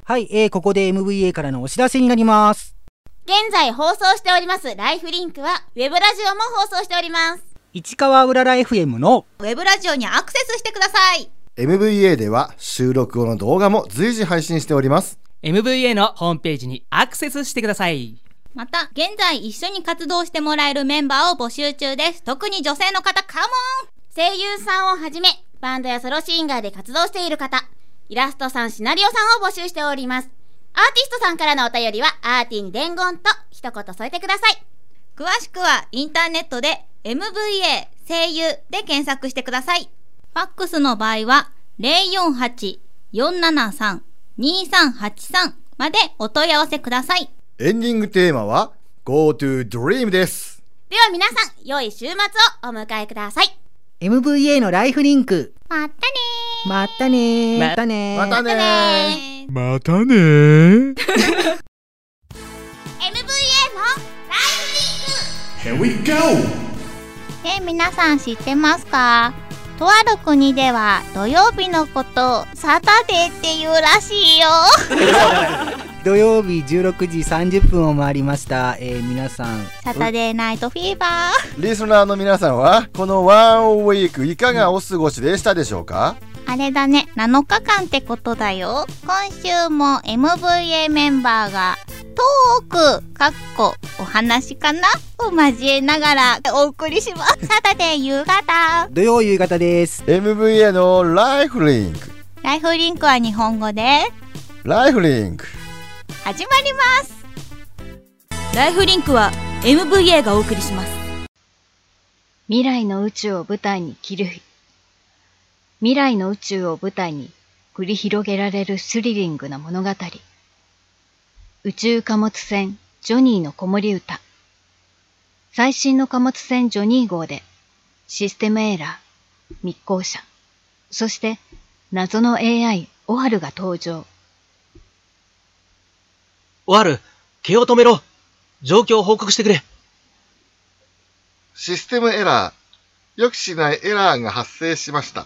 はい、ここで MVA からのお知らせになります。 現在放送しておりますライフリンクはウェブラジオも放送しております。 市川うらら FM のウェブラジオにアクセスしてください。 MVA では収録後の動画も随時配信しております。 MVA のホームページにアクセスしてください。 また現在一緒に活動してもらえるメンバーを募集中です。特に女性の方カモン。声優さんをはじめバンドやソロシンガーで活動している方、イラストさん、シナリオさんを募集しております。アーティストさんからのお便りはアーティに伝言と一言添えてください。詳しくはインターネットで MVA 声優で検索してください。ファックスの場合は 048-473-2383 までお問い合わせください。 エンディングテーマは Go to Dream です。 では皆さん、良い週末をお迎えください。 MVA のライフリンク、 またねー。 またねー。またねー。 またねー。 またねー。 MVA のライフリンク。 Here we go! 皆さん知ってますか？とある国では土曜日のことをサタデーって言うらしいよ。 土曜日16時30分を回りました。皆さんサタデーナイトフィーバー。 リスナーの皆さんはこのワンウィークいかがお過ごしでしたでしょうか？ あれだね、7日間ってことだよ。今週も MVA メンバーがトークお話かなを交えながらお送りします。サタデー夕方、 土曜夕方です。 MVA のライフリンク。 ライフリンクは日本語でライフリンク始まります。 ライフリンクは MVA がお送りします。 未来の宇宙を舞台に未来の宇宙を舞台に繰り広げられるスリリングな物語。宇宙貨物船ジョニーの子守歌。最新の貨物船ジョニー号でシステムエラー、密航者、そして謎の AI オハルが登場。 オハル、気を止めろ。状況を報告してくれ。 システムエラー、予期しないエラーが発生しました。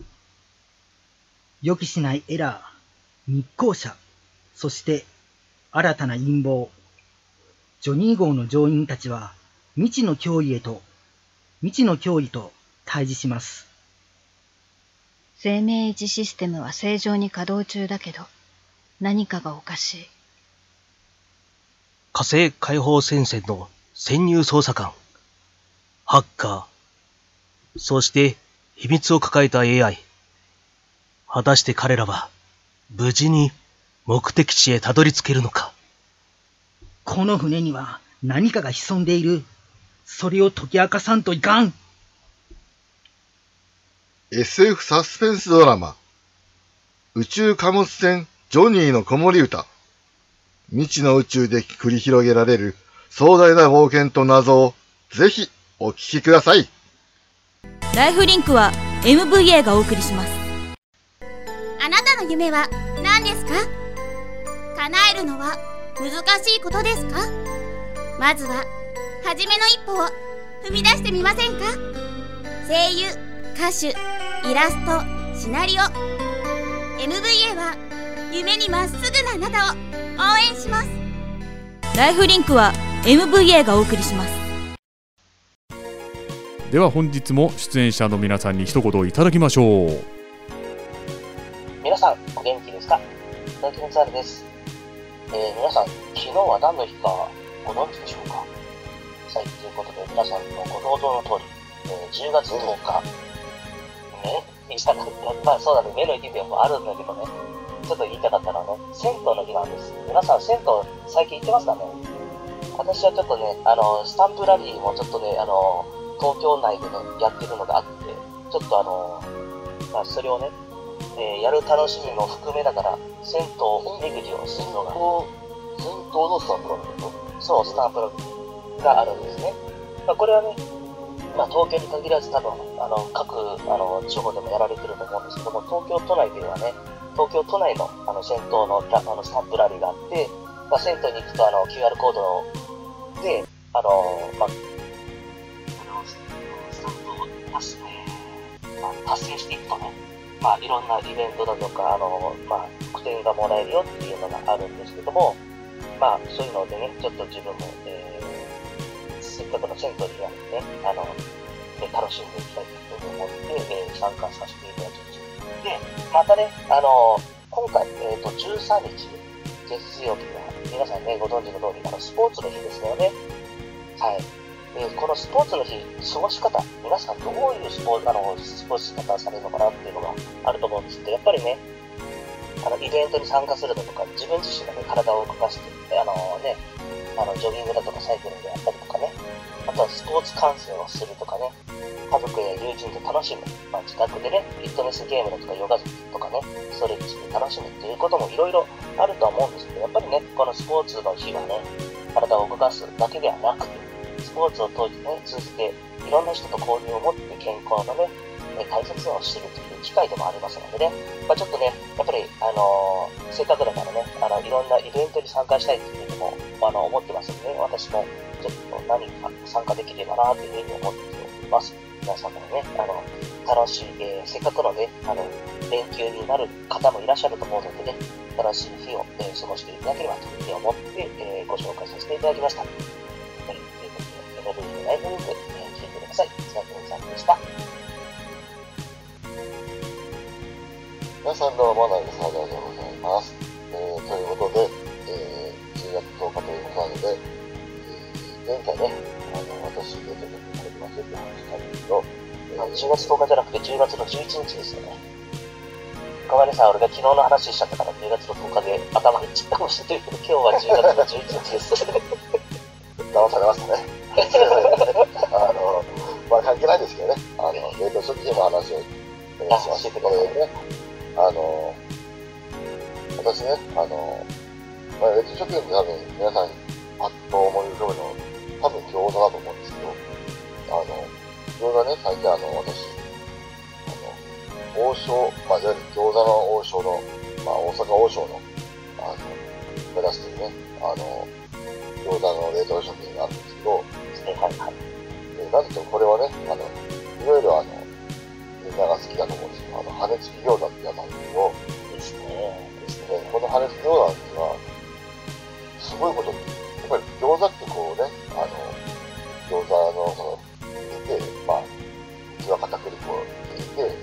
予期しないエラー、密航者、そして新たな陰謀。ジョニー号の乗員たちは未知の脅威と対峙します。 生命維持システムは正常に稼働中だけど、何かがおかしい。 火星解放戦線の潜入捜査官、ハッカー、そして秘密を抱えた AI。果たして彼らは無事に目的地へたどり着けるのか。 この船には何かが潜んでいる。それを解き明かさんといかん。 SF サスペンスドラマ、宇宙貨物船ジョニーの子守歌。未知の宇宙で繰り広げられる壮大な冒険と謎をぜひお聞きください。 ライフリンクは MVA がお送りします。 あなたの夢は何ですか？叶えるのは難しいことですか？まずは初めの一歩を踏み出してみませんか？声優、歌手、イラスト、シナリオ、 MVA は夢にまっすぐなあなたを応援します。 ライフリンクは MVA がお送りします。 では本日も出演者の皆さんに一言いただきましょう。 皆さんお元気ですか？大木光晴です。皆さん昨日は何の日かご存知でしょうか？はい、ということで皆さんのご想像の通り、10月10日まあそうだね、目の日でもあるんだけどね、ちょっと言いたかったのはね、銭湯の日なんです。皆さん銭湯最近行ってますかね？私はちょっとね、スタンプラリーもちょっとね、東京内でね、やってるのがあって、ちょっとまあそれをね、やる楽しみも含めながら、銭湯巡りをするのが、銭湯のスタンプラリー？そう、スタンプラリーがあるんですね。まあこれはね、まあ東京に限らず多分、各、地方でもやられてると思うんですけども、東京都内ではね、東京都内の、銭湯の、スタンプラリーがあって、まあ、銭湯に行くと、QR コードで、まあ、スタンプを達成していくとね、 まあ、いろんなイベントだとか、特典がもらえるよっていうのがあるんですけども、まあ、そういうのでね、ちょっと自分も、せっかくの銭湯にはね、楽しんでいきたいというふうに思って、参加させていただきました。で、またね、今回、13日、月曜日は、皆さんね、ご存知の通り、スポーツの日ですよね。はい。このスポーツの日、過ごし方、皆さんどういう過ごし方をされるのかなっていうのがあると思うんですけど、やっぱりね、イベントに参加するのとか、自分自身がね、体を動かして、ジョギングだとかサイクリングやったりとかね、あとはスポーツ観戦をするとかね、家族や友人と楽しむ、自宅でね、フィットネスゲームだとかヨガとかね、ストレッチで楽しむっていうこともいろいろあるとは思うんですけど、やっぱりね、このスポーツの日はね、体を動かすだけではなくて、スポーツを通じて、いろんな人と交流を持って健康のね、大切さを知るという機会でもありますのでね、ちょっとね、やっぱり、せっかくだからね、いろんなイベントに参加したいというふうにも、思ってますので、私もちょっと何か参加できればなというふうに思っております。皆様もね、楽しい、せっかくのね、連休になる方もいらっしゃると思うのでね、楽しい日を、過ごしていただければというふうに思って、ご紹介させていただきました。ということで、MV のライブリンク、聞いてください。津田さんでした。 皆さんどうも、なぎさでございます。ということで、10月10日ということなので、前回ね、私、出てくれてますよって話したんですけど、 10月10日じゃなくて10月の11日ですよね。ごめんなさい、俺が昨日の話しちゃったから10月の10日で頭にちっかもしてるけど、今日は10月の11日です。 騙されましたね。関係ないですけどね、冷凍食品の話をしますけどね、私ね、冷凍食品って多分皆さんパッと思い浮かぶの多分餃子だと思うんですけど、餃子ね、最近私、王将、いわゆる餃子の王将の、大阪王将の、目指してるね、餃子の冷凍食品があるんですけど、なんとこれはね、いろいろみんなが好きだと思うんですけど、羽根付き餃子ってやつなんですけど、この羽根付き餃子っていうのは、すごいことに、やっぱり餃子ってこうね、餃子のその、入れて、うちは片栗粉を入れて、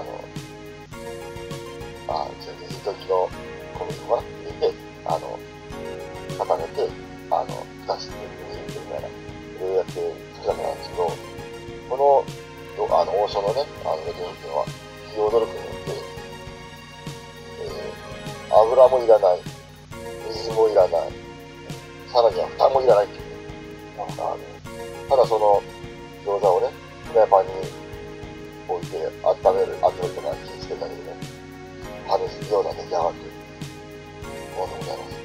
水溶きの小麦粉かな入れて、固めて、蓋して煮るみたいな、いろいろやって作るわけなんですけど、この、王将のね、冷凍食品は、企業努力によって、油もいらない、水もいらない、さらには蓋もいらないっていう、ただその餃子をね、フライパンに置いて温めるとか火つけたりでね、羽根付き餃子が出来上がるというものでございます。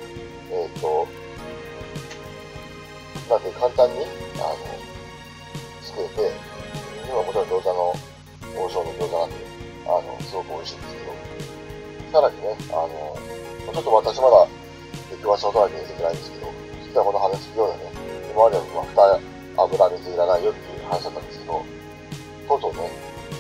なんで簡単に作れて、今もちろん餃子の王将の餃子なんで、すごく美味しいんですけど、さらにね、ちょっと私まだ詳しいことは見えてないんですけど、実はこの羽根付き餃子ね、今までは蓋、油、水いらないよっていう話だったんですけど、とうとうね、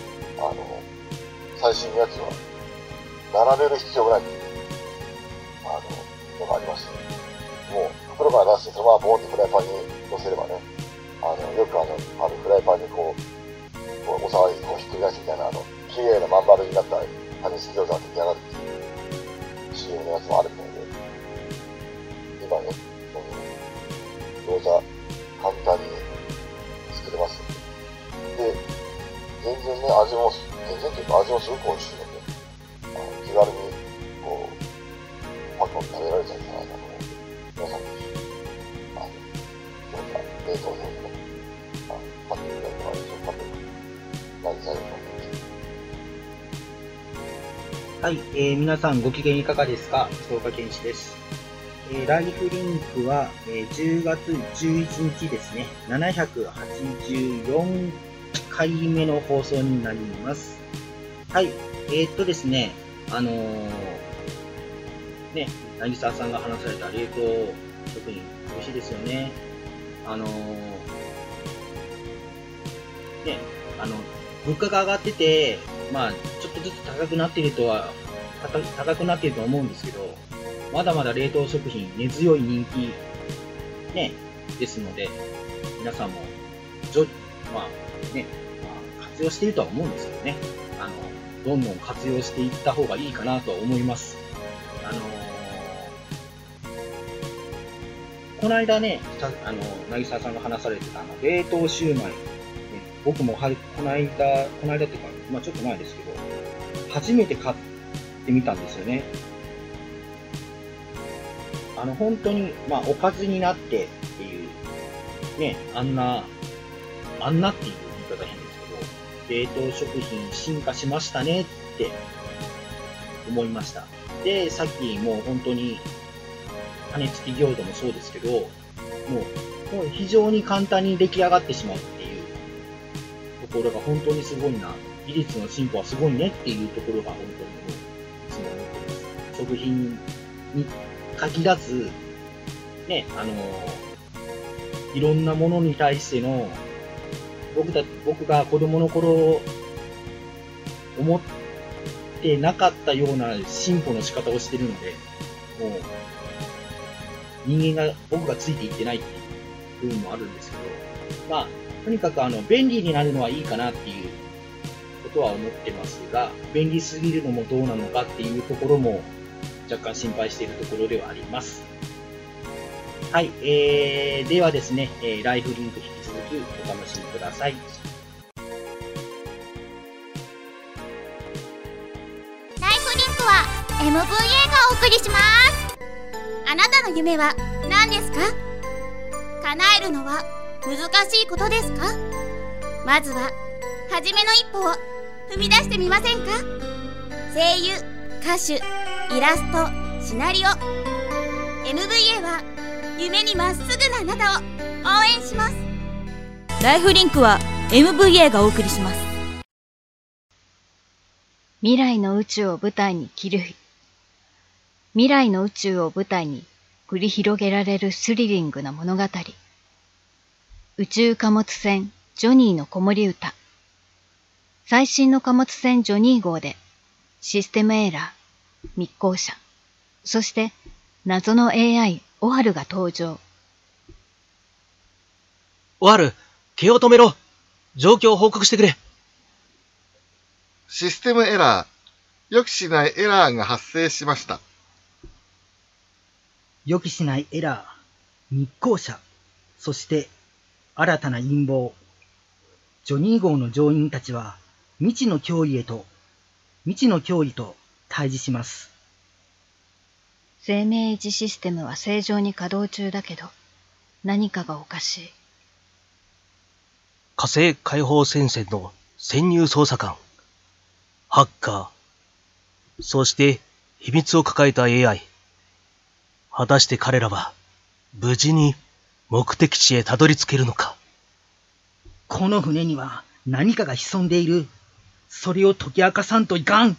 最新のやつは、並べる必要がないっていう、のがありまして、もう、袋から出して、そのままボーンとフライパンに乗せればね、よくフライパンにこうお皿にこうひっくり返すみたいな、綺麗なまん丸になった羽根付き餃子が出来上がるっていう CM のやつもあるので、今ね、餃子、簡単に作れます。で、全然ね、味もすごく美味しいので、気軽に、こう、パクパク食べられちゃうんじゃないかと思うので、皆さんぜひ、餃子、冷凍餃子ね、買ってみたいとか、一緒に食べる、何されると思います。 はい、皆さんご機嫌いかがですか？福岡健志です。ライフリンクは、10月11日ですね、784回目の放送になります。はい、ですね、ね、渚さんが話された冷凍食品、美味しいですよね。ね、物価が上がってて、 まあ、ちょっとずつ高くなっているとは思うんですけど、まだまだ冷凍食品根強い人気、ね、ですので、皆さんも、活用しているとは思うんですけどね、どんどん活用していった方がいいかなとは思います。この間ね、渚さんが話されてた冷凍シューマイ、ね、僕もこの間っていうか、ちょっと前ですけど、初めて買ってみたんですよね。本当に、おかずになってっていう、ね、あんなっていう言い方変ですけど、冷凍食品進化しましたねって思いました。で、さっきもう本当に、羽根付き餃子もそうですけど、もう非常に簡単に出来上がってしまうっていうところが本当にすごいな。技術の進歩はすごいねっていうところが本当にいつも思ってます。食品に限らず、ね、いろんなものに対しての、僕が子供の頃思ってなかったような進歩の仕方をしてるので、もう、僕がついていってないっていう部分もあるんですけど、とにかく便利になるのはいいかなっていうことは思ってますが、便利すぎるのもどうなのかっていうところも若干心配しているところではあります。はい、ではですね、ライフリンク引き続きお楽しみください。 ライフリンクは MVA がお送りします。あなたの夢は何ですか？叶えるのは難しいことですか？まずは初めの一歩を踏み出してみませんか？声優、歌手、イラスト、シナリオ MVA は夢にまっすぐなあなたを応援します。 ライフリンクは MVA がお送りします。 未来の宇宙を舞台に未来の宇宙を舞台に繰り広げられるスリリングな物語。宇宙貨物船ジョニーの子守歌。最新の貨物船ジョニー号でシステムエラー、密航者、そして謎の AI オハルが登場。 オハル、気を止めろ。状況を報告してくれ。 システムエラー、予期しないエラーが発生しました。 予期しないエラー、密航者、そして新たな陰謀。ジョニー号の乗員たちは未知の脅威と対峙します。 生命維持システムは正常に稼働中だけど、何かがおかしい。 火星解放戦線の潜入捜査官、ハッカー、そして秘密を抱えた AI。果たして彼らは無事に目的地へたどり着けるのか。 この船には何かが潜んでいる。それを解き明かさんといかん。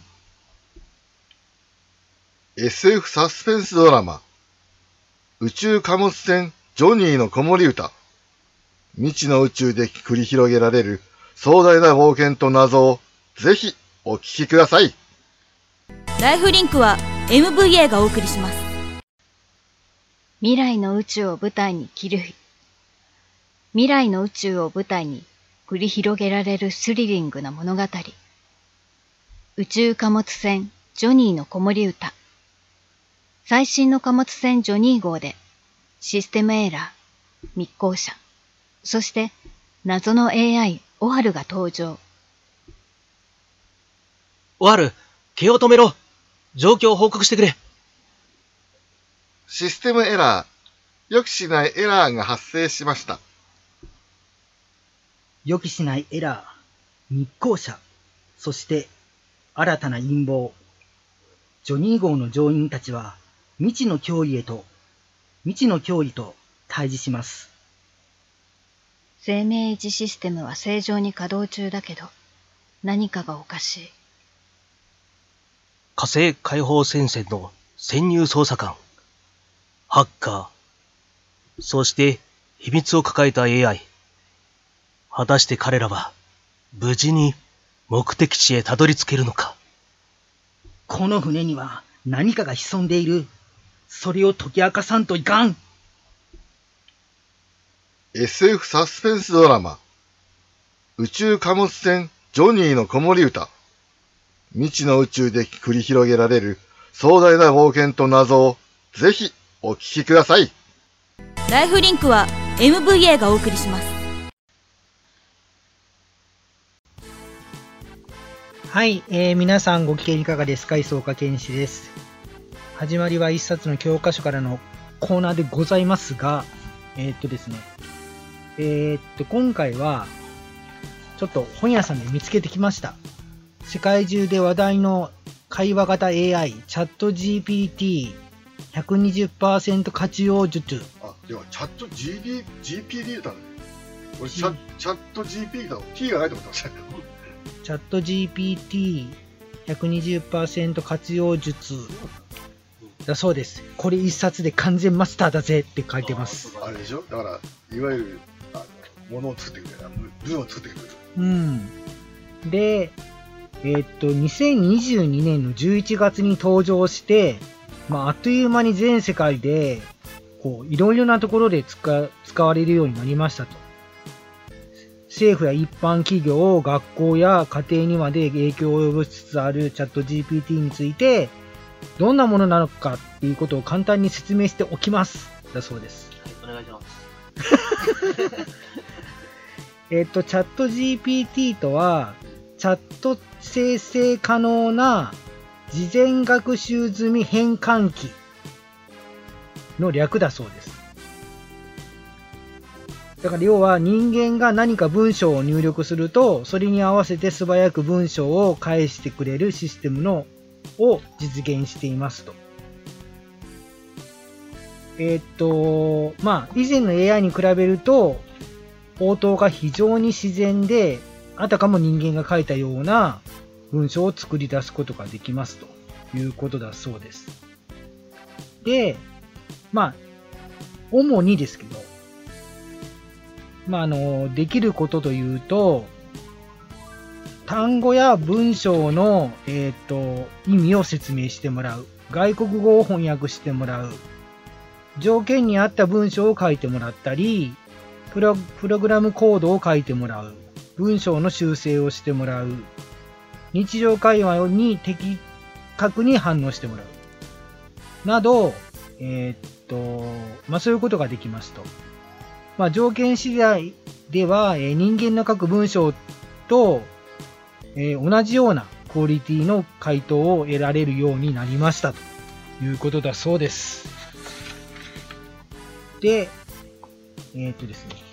SF サスペンスドラマ、宇宙貨物船ジョニーの子守歌。未知の宇宙で繰り広げられる壮大な冒険と謎をぜひお聞きください。 ライフリンクは MVA がお送りします。 未来の宇宙を舞台に未来の宇宙を舞台に繰り広げられるスリリングな物語。宇宙貨物船ジョニーの子守歌。最新の貨物船ジョニー号でシステムエラー、密航者、そして謎の AI オハルが登場。 オハル、気を止めろ。状況を報告してくれ。 システムエラー、予期しないエラーが発生しました。 予期しないエラー、密航者、そして新たな陰謀。ジョニー号の乗員たちは未知の脅威と対峙します。 生命維持システムは正常に稼働中だけど、何かがおかしい。 火星解放戦線の潜入捜査官、ハッカー、そして秘密を抱えた AI。果たして彼らは無事に目的地へたどり着けるのか。 この船には何かが潜んでいる。それを解き明かさんといかん。 SF サスペンスドラマ、宇宙貨物船ジョニーの子守歌。未知の宇宙で繰り広げられる壮大な冒険と謎をぜひお聞きください。 ライフリンクは MVA がお送りします。 はい、皆さんご機嫌いかがですか？磯岡健志です。始まりは一冊の教科書からのコーナーでございますが、ですね、今回はちょっと本屋さんで見つけてきました。世界中で話題の会話型 AI チャット GPT120% 活用術。 あ、ではチャット GPD だね。俺チャット GP だ。T がないと思ってましたけど。 チャット GPT120% 活用術だそうです。これ一冊で完全マスターだぜって書いてます。 あれでしょ？だからいわゆるものを作ってくれる、文を作ってくれる。 うん。で、2022年の11月に登場して、あっという間に全世界でいろいろなところで使われるようになりましたと。政府や一般企業、学校や家庭にまで影響を及ぼしつつあるチャット GPT について、どんなものなのかっていうことを簡単に説明しておきます。だそうです。 はい、お願いします。 チャット GPT とは、チャット生成可能な事前学習済み変換器の略だそうです。だから要は人間が何か文章を入力すると、それに合わせて素早く文章を返してくれるシステムを実現していますと。以前の AI に比べると、応答が非常に自然で、あたかも人間が書いたような文章を作り出すことができますということだそうです。で、主にですけど、できることというと、単語や文章の、意味を説明してもらう。外国語を翻訳してもらう。条件に合った文章を書いてもらったり、プログラムコードを書いてもらう。文章の修正をしてもらう。日常会話に的確に反応してもらう。など、そういうことができますと。条件次第では、人間の書く文章と、同じようなクオリティの回答を得られるようになりましたということだそうです。で、ですね。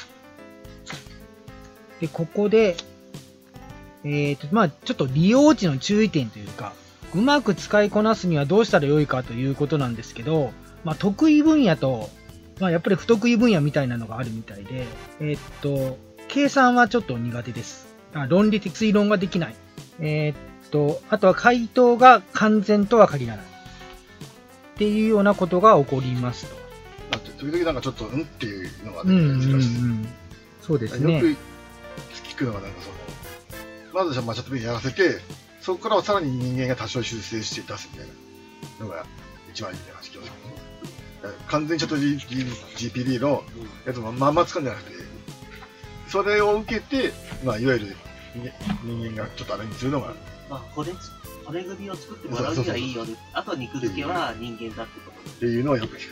で、ここで、ちょっと利用時の注意点というか、うまく使いこなすにはどうしたらよいかということなんですけど、得意分野と、やっぱり不得意分野みたいなのがあるみたいで、計算はちょっと苦手です。論理的推論ができない。あとは回答が完全とは限らない。っていうようなことが起こりますと。 時々なんかちょっとっていうのがね、 そうですね。 よく聞くのがまずチャット GPT やらせて、そこからはさらに人間が多少修正して出すみたいなのが一番いいみたいな話です。完全にチャット GPD のやつもまんま掴んじゃなくて、それを受けて、いわゆる人間がちょっとあれにするのが、 骨組みを作ってもらうにはいいよね。あと肉付けは人間だってことっていうのはよく聞く。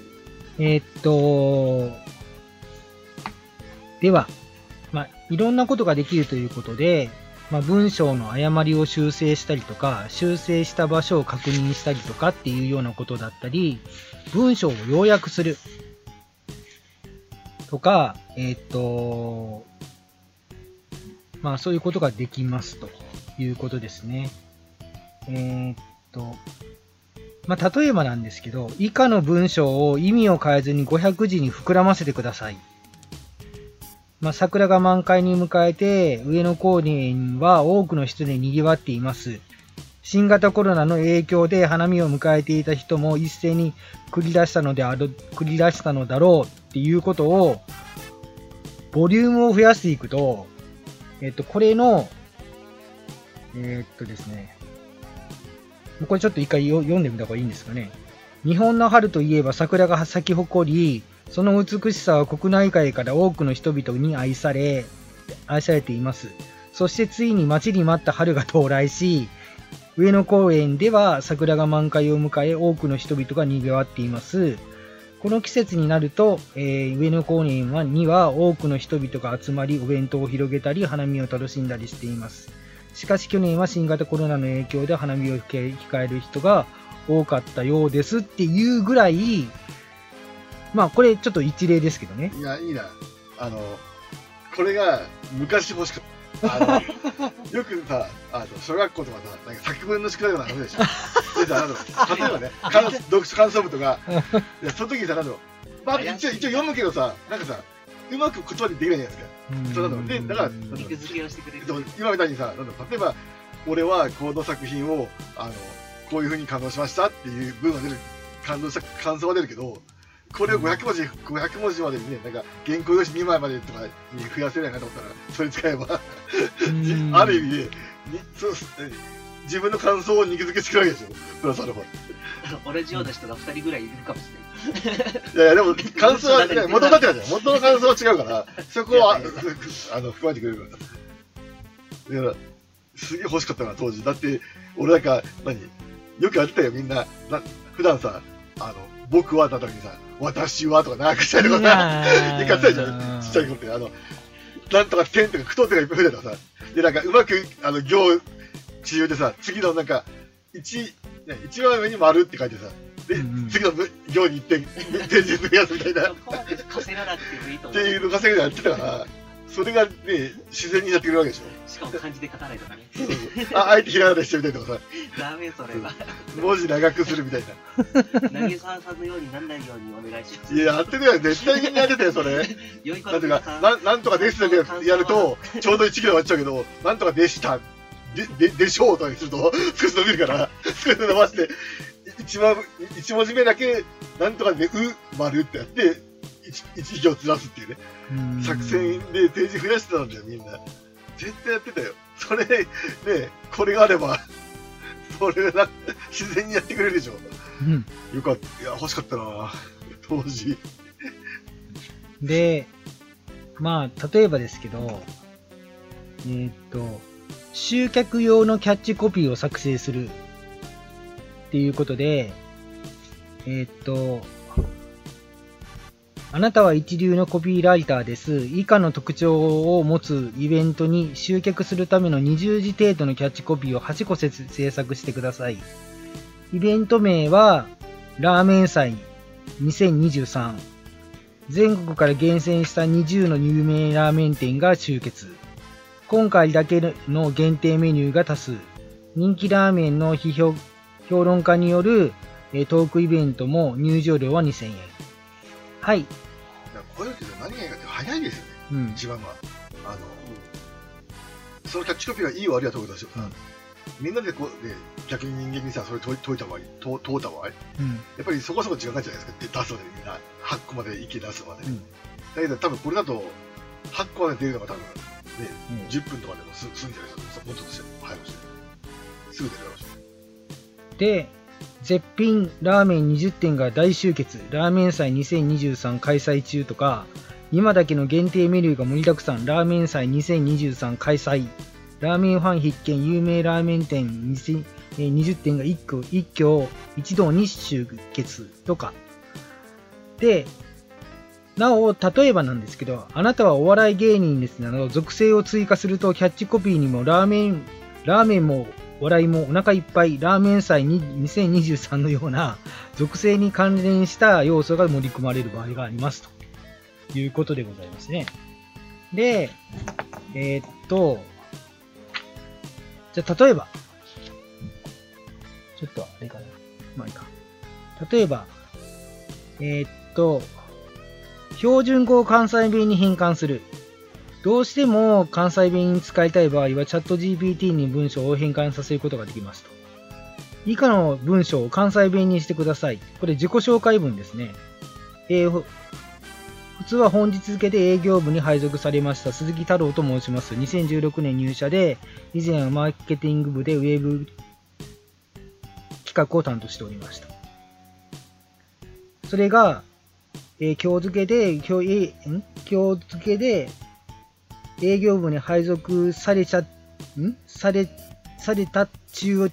では、いろんなことができるということで、文章の誤りを修正したりとか、修正した場所を確認したりとかっていうようなことだったり、文章を要約するとか、そういうことができますということですね。例えばなんですけど、以下の文章を意味を変えずに500字に膨らませてください。桜が満開に迎えて、上野公園は多くの人で賑わっています。新型コロナの影響で花見を迎えていた人も一斉に繰り出したのだろうっていうことを、ボリュームを増やしていくと、これの、 ですね。これちょっと一回読んでみた方がいいんですかね。日本の春といえば桜が咲き誇り、その美しさは国内外から多くの人々に愛されています。そしてついに待ちに待った春が到来し、上野公園では桜が満開を迎え、多くの人々が賑わっています。この季節になると、上野公園には多くの人々が集まり、お弁当を広げたり、花見を楽しんだりしています。しかし去年は新型コロナの影響で花見を控える人が多かったようですっていうぐらい、まあこれちょっと一例ですけどね。 いや、いいな。これが昔欲しかった。よくさ、小学校とかさ、なんか作文の宿題とかあるでしょ。でさ、例えばね、読書感想文とか、いやその時にさ、まあ、一応読むけどさ、なんかさ、うまく言葉にできないじゃないですか。そうで、だから、 肉付けをしてくれる。 今みたいにさ、例えば、俺はこの作品を、こういう風に感動しましたっていう文が出る、感動した感想が出るけど、これを500文字までにね、なんか原稿用紙2枚までとかに増やせないなと思ったら、それ使えば、ある意味で、自分の感想を肉付けしてくれるわけでしょ、プラスアルファ。 同じような人が2人ぐらいいるかもしれない。 いやいや、でも、感想は、元だってないじゃん。元の感想は違うから、そこは、含まれてくれるから。だから、すげえ欲しかったな、当時。だって、俺なんか、よくやってたよ、みんな。普段さ、僕はだった時にさ、私はとかなんかしたりとかさ、言い方したじゃん。ちっちゃい頃って。なんとか点とか句読点がいっぱい増えたからさ。で、なんか、うまく、行、地上でさ、次のなんか、一番上に丸って書いてさ、で、次の行に1点、点数増やすみたいな。 稼がなくてもいいと思う。 っていうの稼ぎでやってたから、それがね、自然にやってくれるわけでしょ。 しかも漢字で書かないとかね。 あえてひらがなでしてみたいとかさ。 ダメそれは。 文字長くするみたいな。 投げ沢さんのようになんないようにお願いします。 いや、やってたよ。絶対にやってたよ、それ。なんていうか、なんとかですだけやると、ちょうど1キロ終わっちゃうけど、なんとかでした。でしょうとかにすると、少し伸びるから、少し伸ばして、1文字目だけ、なんとかで、丸ってやって、1行ずらすっていうね。作戦でページ増やしてたんだよ、みんな。絶対やってたよ。それ、ね、これがあれば、それが自然にやってくれるでしょ。よかった。いや、欲しかったな、当時。 で、まあ、例えばですけど、集客用のキャッチコピーを作成するっていうことで、あなたは一流のコピーライターです。以下の特徴を持つイベントに集客するための20字程度のキャッチコピーを8個制作してください。イベント名は、ラーメン祭2023。全国から厳選した20の有名ラーメン店が集結。今回だけの限定メニューが多数。人気ラーメンの評論家によるトークイベントも入場料は2000円。はい。 こういうのって何がいいかって早いですよね。一番は。そのキャッチコピーがいい悪いは問うたし、みんなでこう、ね、逆に人間にさ、それ解いた場合、問うた場合、やっぱりそこそこ時間かかるじゃないですか。出すまでみんな、8個まで息出すまで。だけど多分これだと、8個まで出るのが多分、ね、10分とかでも済んじゃないですか。もっとして早くして。すぐ出るだろうし。 で、絶品ラーメン20店が大集結、ラーメン祭2023開催中とか、今だけの限定メニューが盛りだくさん、ラーメン祭2023開催、ラーメンファン必見、有名ラーメン店20店が一堂に集結とか。で、なお、例えばなんですけど、あなたはお笑い芸人ですなど、属性を追加すると、キャッチコピーにもラーメンも笑いもお腹いっぱい、ラーメン祭2023のような属性に関連した要素が盛り込まれる場合がありますということでございますね。で、じゃあ例えば、ちょっとあれかな。まあいいか。例えば、標準語を関西弁に変換する。どうしても関西弁に使いたい場合はチャット GPT に文章を変換させることができますと。以下の文章を関西弁にしてください。これ自己紹介文ですね。普普通は本日付で営業部に配属されました鈴木太郎と申します。2016年入社で、以前はマーケティング部でウェブ企画を担当しておりました。それが、今日付で営業部に配属された中って、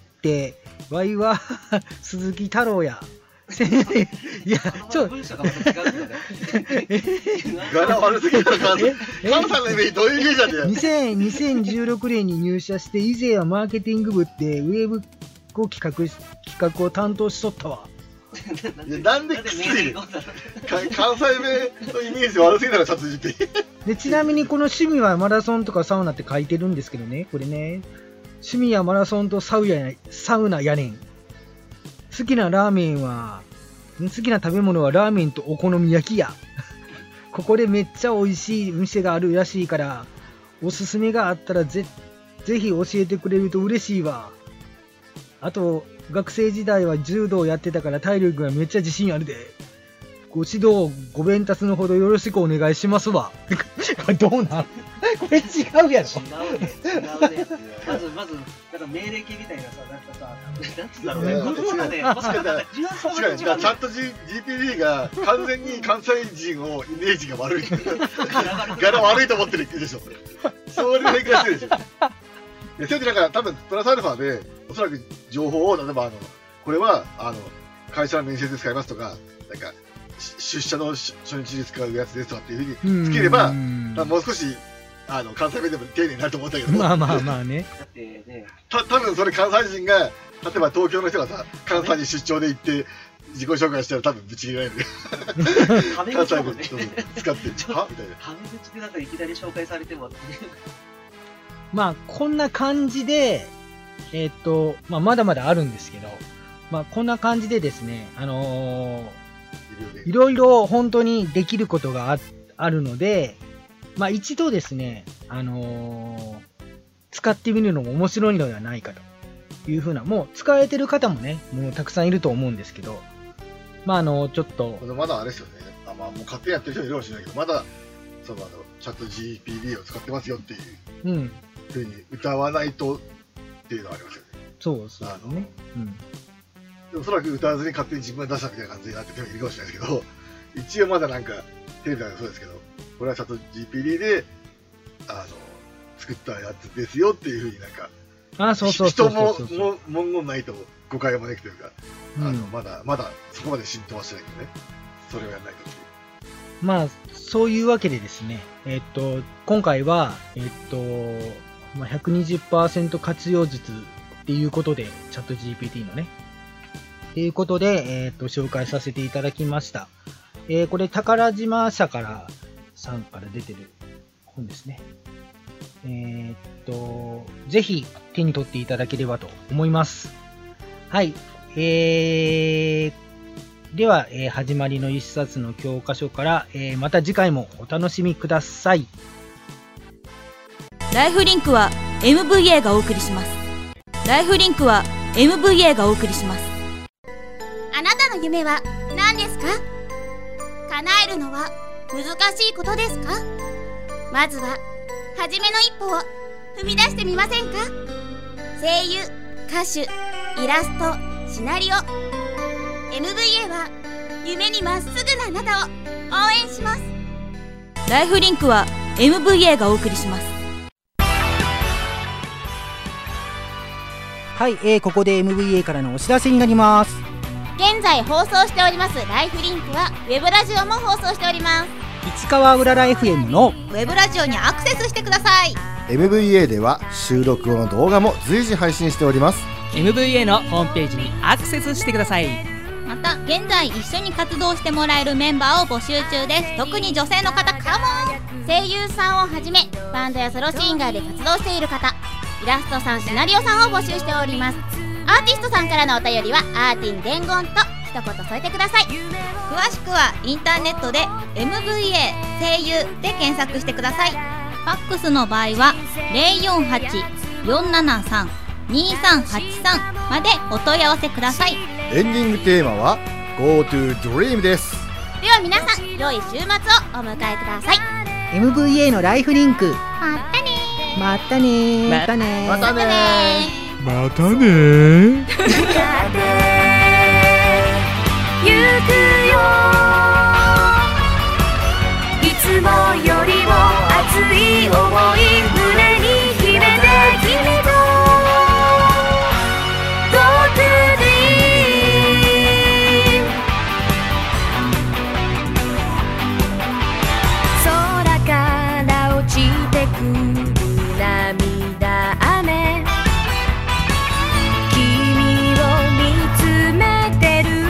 わいは鈴木太郎や。いや、 文章がまた違うんだよね。 柄悪すぎたら、関西のイメージどういうイメージなんだよ。 2016年に入社して、以前はマーケティング部ってウェブ企画を担当しとったわ。 いや、なんできつい関西弁のイメージ悪すぎたらチャット GPT。 で、ちなみにこの趣味はマラソンとかサウナって書いてるんですけどね、これね、趣味はマラソンとサウナやねん。好きな食べ物はラーメンとお好み焼きや。ここでめっちゃ美味しい店があるらしいから、おすすめがあったらぜひ教えてくれると嬉しいわ。あと、学生時代は柔道やってたから体力がめっちゃ自信あるで。ご指導、ご鞭達のほどよろしくお願いしますわ。どうなんこれ違うやろ。 違うね。まず、なんか命令形みたいなさ、なんかさ、なんつうんだろうね。 違う。チャット GPT が完全に関西人をイメージが悪い。柄悪いと思ってるでしょ。それ変化してるでしょ。それでなんか多分プラスアルファでおそらく情報を例えばこれは会社の面接で使いますとかなんか出社の初日に使うやつですとかっていうふうにつければもう少し関西弁でも丁寧になると思ったけどまあねだってね多分それ関西人が例えば東京の人がさ関西に出張で行って自己紹介したら多分ぶち切れないんで関西弁使ってはみたいなタメ口でなんかいきなり紹介されてもっていうまあこんな感じでまだまだあるんですけどこんな感じでですねいろいろ本当にできることがあるので一度ですね使ってみるのも面白いのではないかというふうなもう使えてる方もねもうたくさんいると思うんですけどちょっとまだあれですよねもう勝手にやってる人いるかもしれないけどまだチャット GPT を使ってますよっていうふうに歌わないとっていうのはありますよね。そうですね。おそらく歌わずに勝手に自分が出したみたいな感じになっててもいるかもしれないですけど、一応まだなんかテレビではそうですけど、これはチャット GPT で作ったやつですよっていうふうになんか人も文言ないと誤解を招くというか、まだそこまで浸透はしてないけどね、それをやらないとっていう。 そういうわけでですね、今回は120% 活用術っていうことで、チャット GPT のね、っていうことで、紹介させていただきました。これ、宝島社さんから出てる本ですね。ぜひ手に取っていただければと思います。はい。では、始まりの一冊の教科書から、また次回もお楽しみください。 ライフリンクは MVA がお送りします。ライフリンクは MVA がお送りします。 あなたの夢は何ですか？叶えるのは難しいことですか？まずは初めの一歩を踏み出してみませんか？声優、歌手、イラスト、シナリオ MVA は夢にまっすぐなあなたを応援します。 ライフリンクは MVA がお送りします。 はい、ここで MVA からのお知らせになります。 現在放送しておりますライフリンクはウェブラジオも放送しております。 市川うらら FM のウェブラジオにアクセスしてください。 MVA では収録後の動画も随時配信しております。 MVA のホームページにアクセスしてください。 また現在一緒に活動してもらえるメンバーを募集中です。特に女性の方カモン。声優さんをはじめバンドやソロシンガーで活動している方、イラストさん、シナリオさんを募集しております。アーティストさんからのお便りはアーティン伝言と一言添えてください。詳しくはインターネットで MVA 声優で検索してください。ファックスの場合は 048-473-2383 までお問い合わせください。 エンディングテーマは Go to Dream です。 では皆さん、良い週末をお迎えください。 MVA のライフリンク、 またねー。 またねー。またねー。 またねー。 またねー。 行くよ、いつもよりも熱い想い胸に秘めて君と Go to dream 空から落ちてくる涙雨、君を見つめてる、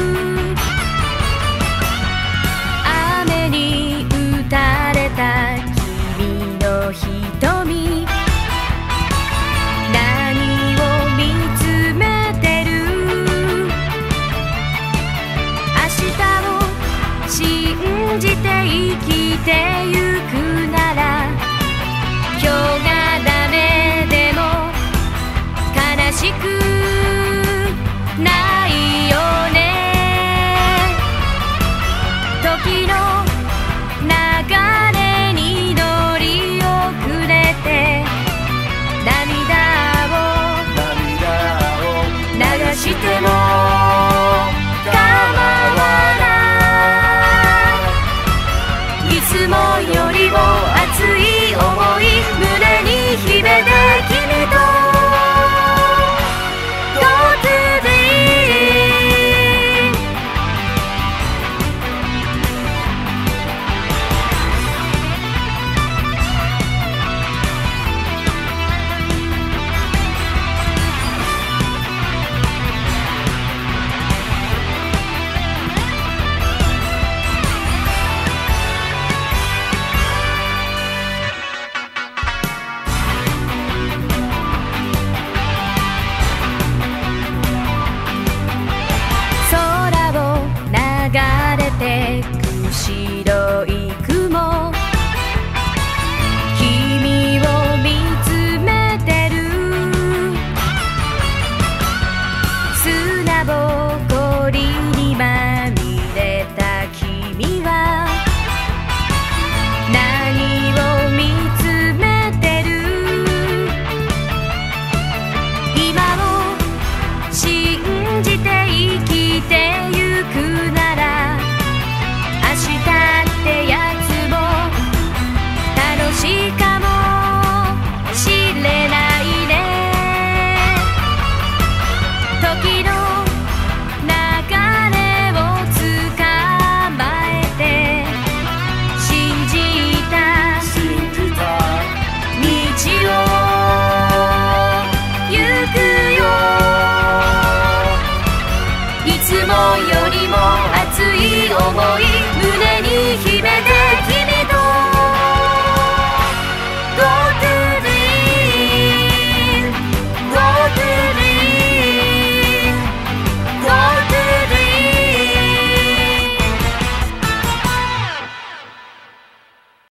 雨に打たれた君の瞳、何を見つめてる、明日を信じて生きてゆくなら、今日がダメでも悲しくないよね、時の流れに乗り遅れて涙を流しても構わない、いつもよりも熱い想い胸に秘めて君と Go to dream 空を流れてく白い雲、君を見つめてる、砂ぼこりにまみれた君は何を見つめてる、今を信じて生きてゆく